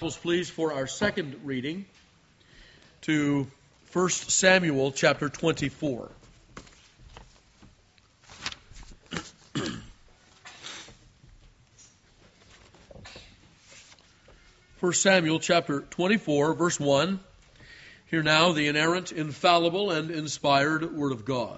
Please, for our second reading to 1 Samuel chapter 24. 1 Samuel chapter 24, verse 1. Hear now the inerrant, infallible, and inspired word of God.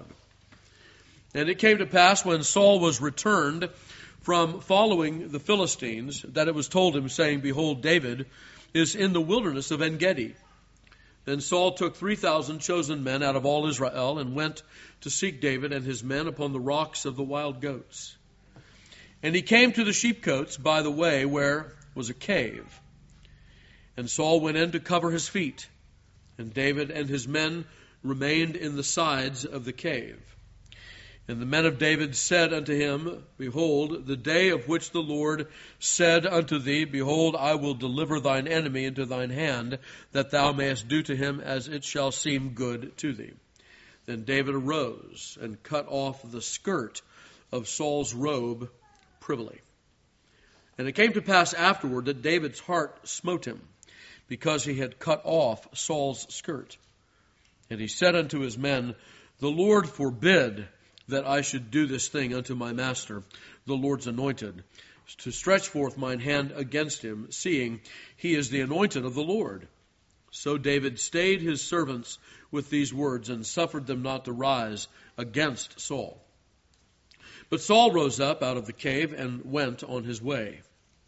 And it came to pass when Saul was returned from following the Philistines, that it was told him, saying, Behold, David is in the wilderness of En-gedi. Then Saul took 3,000 chosen men out of all Israel, and went to seek David and his men upon the rocks of the wild goats. And he came to the sheepcotes by the way, where was a cave. And Saul went in to cover his feet, and David and his men remained in the sides of the cave. And the men of David said unto him, Behold, the day of which the Lord said unto thee, Behold, I will deliver thine enemy into thine hand, that thou mayest do to him as it shall seem good to thee. Then David arose and cut off the skirt of Saul's robe privily. And it came to pass afterward that David's heart smote him, because he had cut off Saul's skirt. And he said unto his men, The Lord forbid that I should do this thing unto my master, the Lord's anointed, to stretch forth mine hand against him, seeing he is the anointed of the Lord. So David stayed his servants with these words, and suffered them not to rise against Saul. But Saul rose up out of the cave, and went on his way.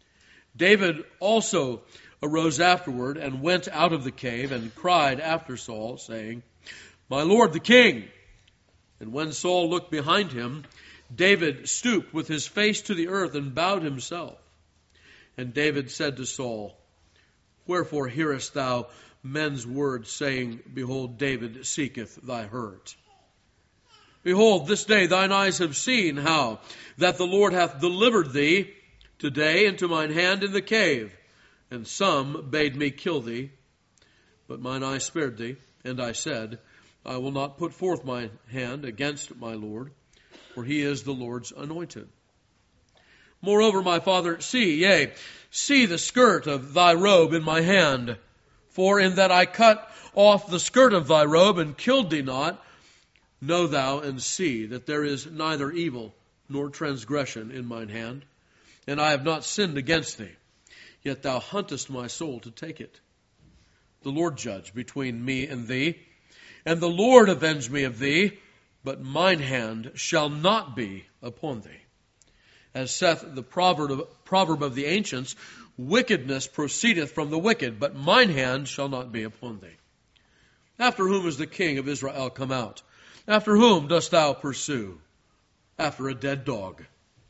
David also arose afterward, and went out of the cave, and cried after Saul, saying, My lord the king! And when Saul looked behind him, David stooped with his face to the earth and bowed himself. And David said to Saul, Wherefore hearest thou men's words, saying, Behold, David seeketh thy hurt? Behold, this day thine eyes have seen how that the Lord hath delivered thee today into mine hand in the cave. And some bade me kill thee, but mine eye spared thee. And I said, I will not put forth my hand against my Lord, for he is the Lord's anointed. Moreover, my father, see the skirt of thy robe in my hand. For in that I cut off the skirt of thy robe and killed thee not, know thou and see that there is neither evil nor transgression in mine hand, and I have not sinned against thee. Yet thou huntest my soul to take it. The Lord judge between me and thee, and the Lord avenge me of thee, but mine hand shall not be upon thee. As saith the proverb of the ancients, wickedness proceedeth from the wicked, but mine hand shall not be upon thee. After whom is the king of Israel come out? After whom dost thou pursue? After a dead dog,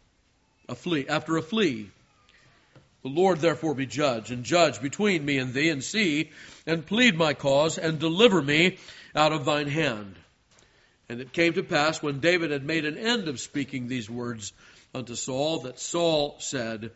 after a flea. The Lord therefore be judge, and judge between me and thee, and see, and plead my cause, and deliver me out of thine hand. And it came to pass, when David had made an end of speaking these words unto Saul, that Saul said,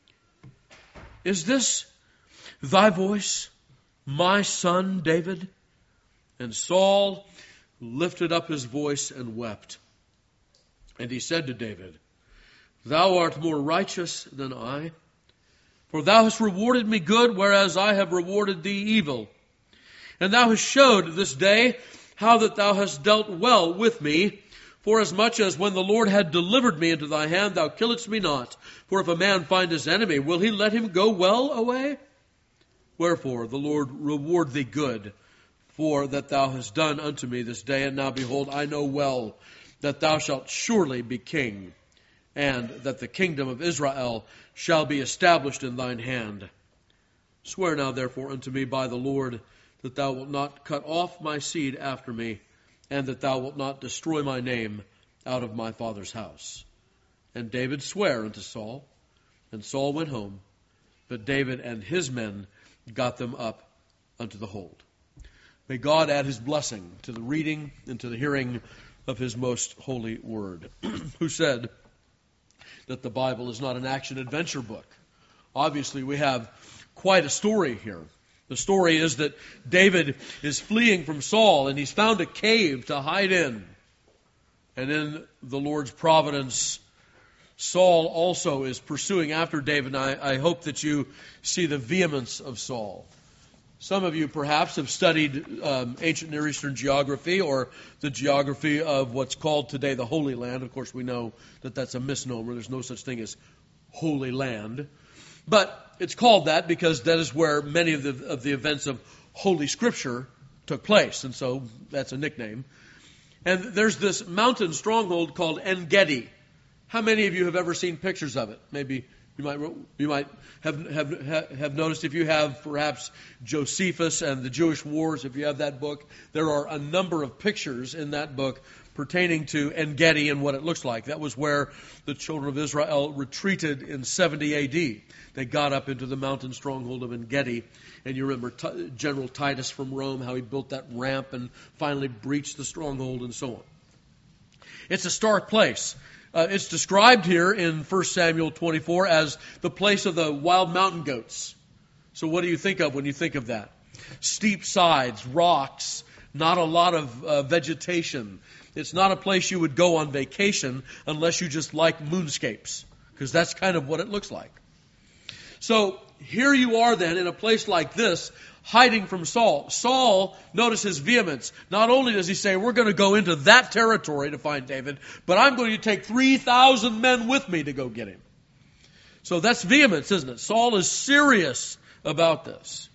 Is this thy voice, my son David? And Saul lifted up his voice and wept. And he said to David, Thou art more righteous than I, for thou hast rewarded me good, whereas I have rewarded thee evil. And thou hast showed this day how that thou hast dealt well with me, forasmuch as when the Lord had delivered me into thy hand, thou killedst me not. For if a man find his enemy, will he let him go well away? Wherefore the Lord reward thee good, for that thou hast done unto me this day. And now behold, I know well that thou shalt surely be king, and that the kingdom of Israel shall be established in thine hand. Swear now therefore unto me by the Lord, that thou wilt not cut off my seed after me, and that thou wilt not destroy my name out of my father's house. And David sware unto Saul, and Saul went home, but David and his men got them up unto the hold. May God add his blessing to the reading and to the hearing of his most holy word. Who said that the Bible is not an action-adventure book? Obviously, we have quite a story here. The story is that David is fleeing from Saul, and he's found a cave to hide in. And in the Lord's providence, Saul also is pursuing after David, and I hope that you see the vehemence of Saul. Some of you perhaps have studied ancient Near Eastern geography or the geography of what's called today the Holy Land. Of course, we know that that's a misnomer. There's no such thing as Holy Land. But it's called that because that is where many of the events of Holy Scripture took place. And so that's a nickname. And there's this mountain stronghold called En-Gedi. How many of you have ever seen pictures of it? Maybe you might have noticed, if you have perhaps Josephus and the Jewish Wars, if you have that book, there are a number of pictures in that book pertaining to En-Gedi and what it looks like. That was where the children of Israel retreated in 70 A.D. They got up into the mountain stronghold of En-Gedi. And you remember General Titus from Rome, how he built that ramp and finally breached the stronghold and so on. It's a stark place. It's described here in 1 Samuel 24 as the place of the wild mountain goats. So what do you think of when you think of that? Steep sides, rocks, not a lot of vegetation. It's not a place you would go on vacation unless you just like moonscapes, because that's kind of what it looks like. So here you are then in a place like this, hiding from Saul. Saul, notice his vehemence. Not only does he say, we're going to go into that territory to find David, but I'm going to take 3,000 men with me to go get him. So that's vehemence, isn't it? Saul is serious about this.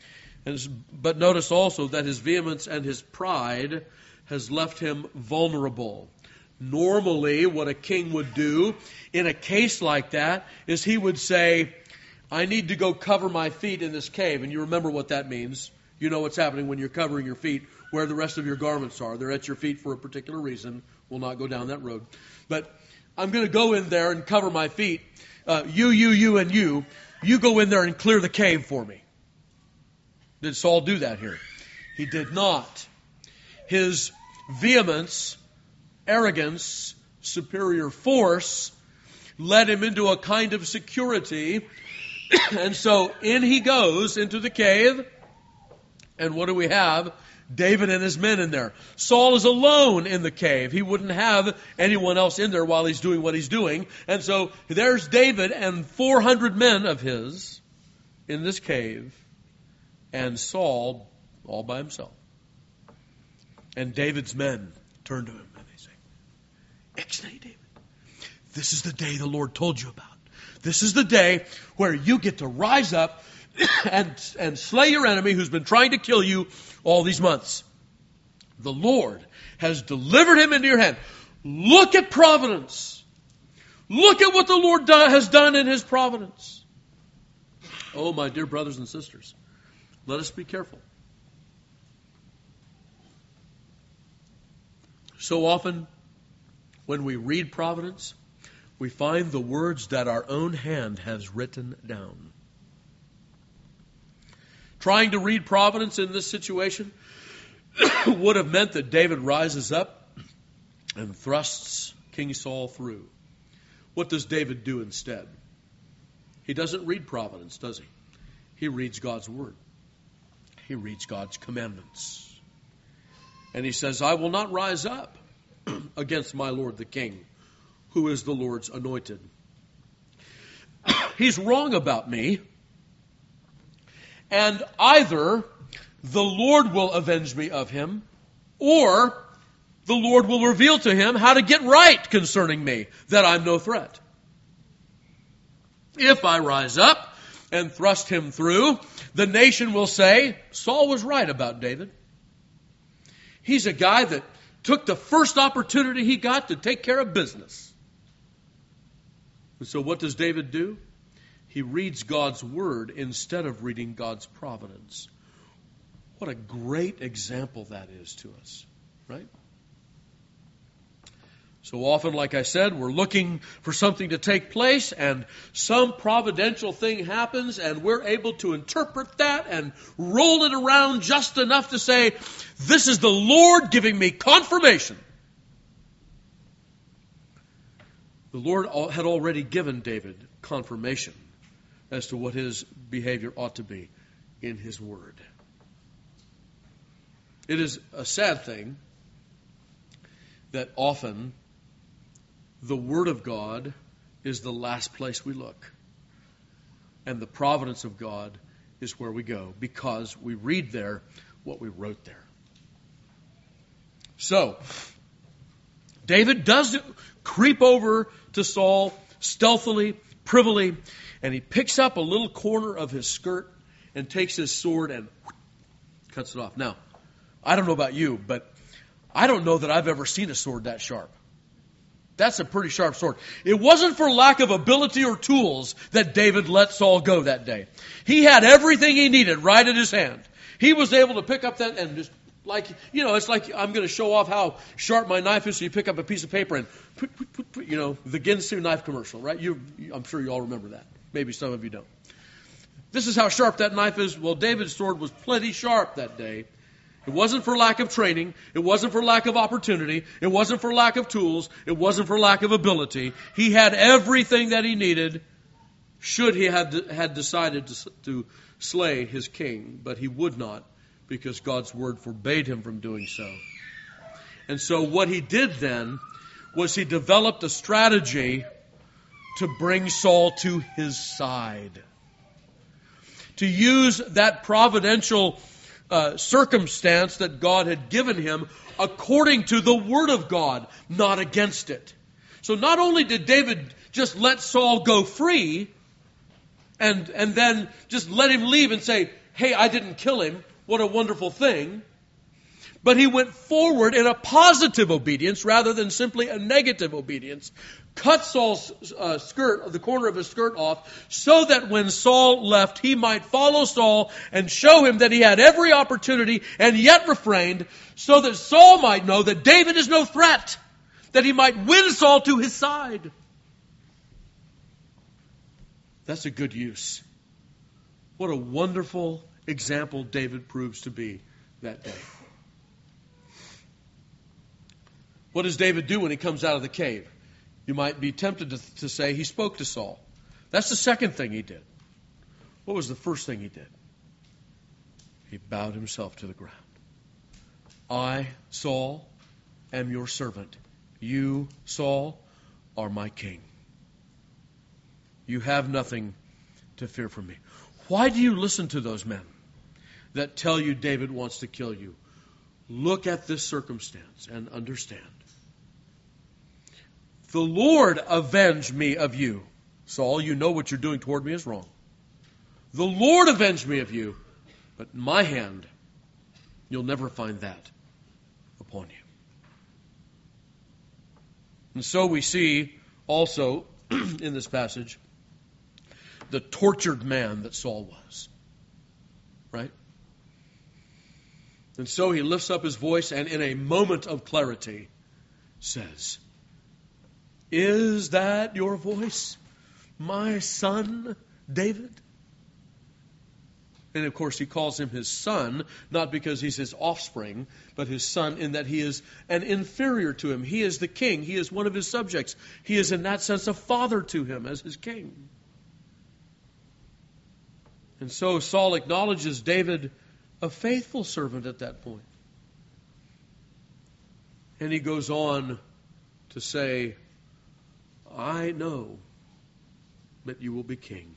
But notice also that his vehemence and his pride has left him vulnerable. Normally, what a king would do in a case like that is he would say, I need to go cover my feet in this cave. And you remember what that means. You know what's happening when you're covering your feet, where the rest of your garments are. They're at your feet for a particular reason. We'll not go down that road. But I'm going to go in there and cover my feet. You, and you. You go in there and clear the cave for me. Did Saul do that here? He did not. His vehemence, arrogance, superior force led him into a kind of security. And so in he goes into the cave. And what do we have? David and his men in there. Saul is alone in the cave. He wouldn't have anyone else in there while he's doing what he's doing. And so there's David and 400 men of his in this cave. And Saul all by himself. And David's men turn to him and they say, Ixnay, David, this is the day the Lord told you about. This is the day where you get to rise up and slay your enemy who's been trying to kill you all these months. The Lord has delivered him into your hand. Look at providence. Look at what the Lord has done in his providence. Oh, my dear brothers and sisters, let us be careful. So often, when we read providence, we find the words that our own hand has written down. Trying to read providence in this situation would have meant that David rises up and thrusts King Saul through. What does David do instead? He doesn't read providence, does he? He reads God's word. He reads God's commandments. And he says, I will not rise up against my Lord the king, who is the Lord's anointed. He's wrong about me, and either the Lord will avenge me of him, or the Lord will reveal to him how to get right concerning me, that I'm no threat. If I rise up and thrust him through, the nation will say, Saul was right about David. He's a guy that took the first opportunity he got to take care of business. And so what does David do? He reads God's word instead of reading God's providence. What a great example that is to us, right? So often, like I said, we're looking for something to take place, and some providential thing happens, and we're able to interpret that and roll it around just enough to say, this is the Lord giving me confirmation. The Lord had already given David confirmation as to what his behavior ought to be in his word. It is a sad thing that often the Word of God is the last place we look. And the providence of God is where we go, because we read there what we wrote there. So, David does creep over to Saul stealthily, privily, and he picks up a little corner of his skirt and takes his sword and cuts it off. Now, I don't know about you, but I don't know that I've ever seen a sword that sharp. That's a pretty sharp sword. It wasn't for lack of ability or tools that David let Saul go that day. He had everything he needed right at his hand. He was able to pick up that and just it's like I'm going to show off how sharp my knife is, so you pick up a piece of paper and the Ginsu knife commercial, right? I'm sure you all remember that. Maybe some of you don't. This is how sharp that knife is. Well, David's sword was plenty sharp that day. It wasn't for lack of training. It wasn't for lack of opportunity. It wasn't for lack of tools. It wasn't for lack of ability. He had everything that he needed should he had decided to slay his king, but he would not, because God's word forbade him from doing so. And so what he did then was he developed a strategy to bring Saul to his side. To use that providential circumstance that God had given him according to the word of God, not against it. So not only did David just let Saul go free and then just let him leave and say, hey, I didn't kill him, what a wonderful thing. But he went forward in a positive obedience rather than simply a negative obedience. Cut Saul's the corner of his skirt off, so that when Saul left, he might follow Saul and show him that he had every opportunity and yet refrained, so that Saul might know that David is no threat, that he might win Saul to his side. That's a good use. What a wonderful example David proves to be that day. What does David do when he comes out of the cave? You might be tempted to say he spoke to Saul. That's the second thing he did. What was the first thing he did? He bowed himself to the ground. I, Saul, am your servant. You, Saul, are my king. You have nothing to fear from me. Why do you listen to those men that tell you David wants to kill you? Look at this circumstance and understand. The Lord avenge me of you. Saul, you know what you're doing toward me is wrong. The Lord avenge me of you, but in my hand, you'll never find that upon you. And so we see also in this passage the tortured man that Saul was. Right? And so he lifts up his voice and in a moment of clarity says, is that your voice, my son David? And of course he calls him his son, not because he's his offspring, but his son in that he is an inferior to him. He is the king. He is one of his subjects. He is in that sense a father to him as his king. And so Saul acknowledges David a faithful servant at that point. And he goes on to say, I know that you will be king,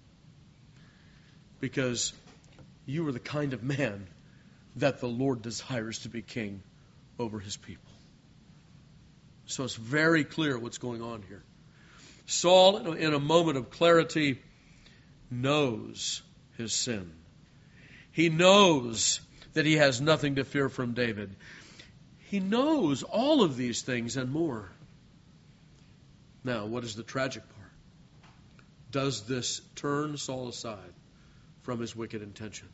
because you are the kind of man that the Lord desires to be king over his people. So it's very clear what's going on here. Saul, in a moment of clarity, knows his sin. He knows that he has nothing to fear from David. He knows all of these things and more. Now, what is the tragic part? Does this turn Saul aside from his wicked intention?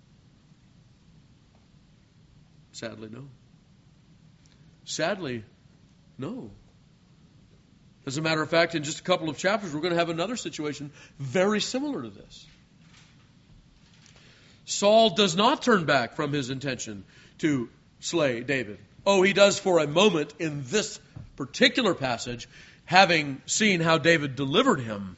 Sadly, no. Sadly, no. As a matter of fact, in just a couple of chapters, we're going to have another situation very similar to this. Saul does not turn back from his intention to slay David. Oh, he does for a moment in this particular passage, having seen how David delivered him.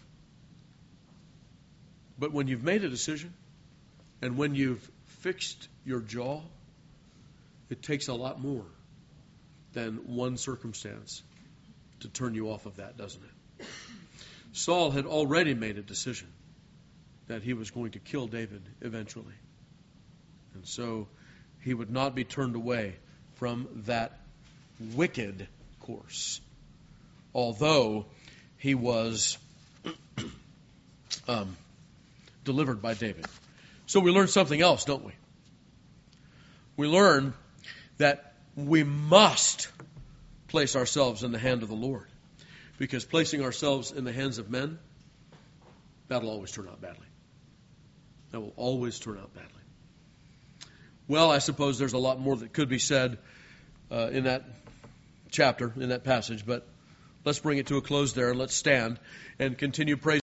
But when you've made a decision, and when you've fixed your jaw, it takes a lot more than one circumstance to turn you off of that, doesn't it? Saul had already made a decision that he was going to kill David eventually. And so he would not be turned away from that wicked course, although he was delivered by David. So we learn something else, don't we? We learn that we must place ourselves in the hand of the Lord, because placing ourselves in the hands of men, that'll always turn out badly. That will always turn out badly. Well, I suppose there's a lot more that could be said in that chapter, in that passage, but let's bring it to a close there and let's stand and continue praising